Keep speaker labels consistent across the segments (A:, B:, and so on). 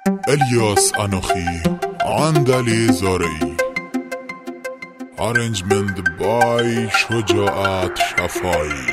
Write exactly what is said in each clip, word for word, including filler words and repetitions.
A: الیاس انوخی عندلی زارعی Arrangement by شجاعت شفایی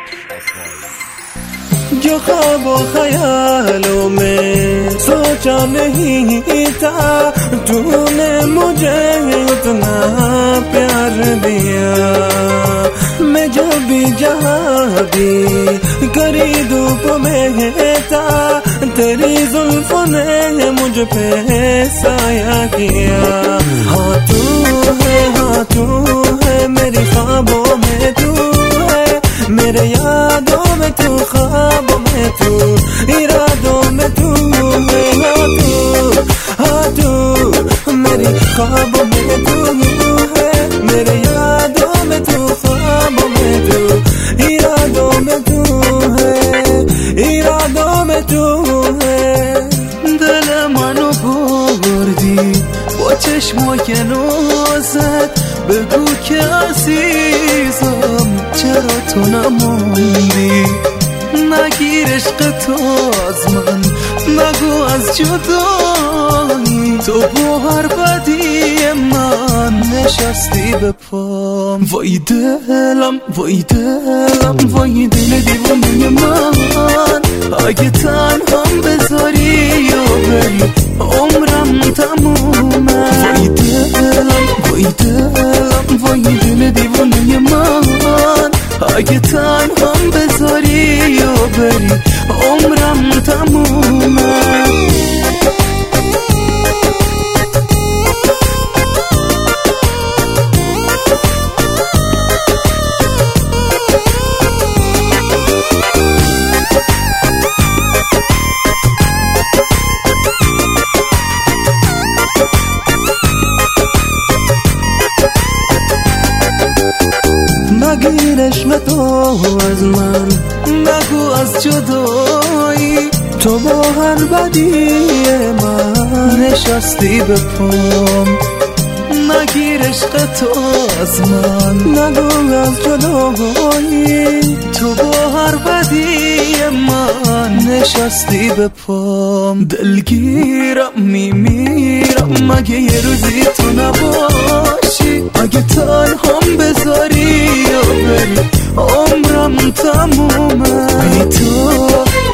B: جو خواب و خیالوں میں سوچا نہیں تھا تو نے مجھے اتنا پیار دیا میں جب بھی جہاں بھی کری دھوپ میں تھا تیری زلفوں نے مجھ پہ سایہ کیا ہاں تو ہے ہاں تو ہے میری خوابوں میں تو ہے میرے یادوں میں تو خوابوں میں تو ارادوں میں تو ہے ہاں تو ہاں تو میری خوابوں میں تو ہے میرے یادوں میں تو خوابوں میں تو ارادوں میں تو ہے ارادوں میں تو ہے دل منو بردی با چشمای نازت بگو که عزیزم چرا تو نموندی نگیر عشق تو از من نگو از جدایی تو با هر بدی من نشستی به پام وای دلم وای دلم وای دل دیوانه من اگه تنهام بذاری یا بری عمرم تمومه وای دلم وای دلم وای دل دیوانه من اگه تنهام بذاری یا بری عمرم تمومه نگیر عشق تو از من نگو از جدایی تو با هر بدی من نشستی به پام نگیر عشق تو از من نگو از جدایی تو با هر بدی من نشستی به پام دلگیرم میمیرم مگه یه روزی تو نباشی اگه تنهام بذاری یا بری عمرم تمومه ای تو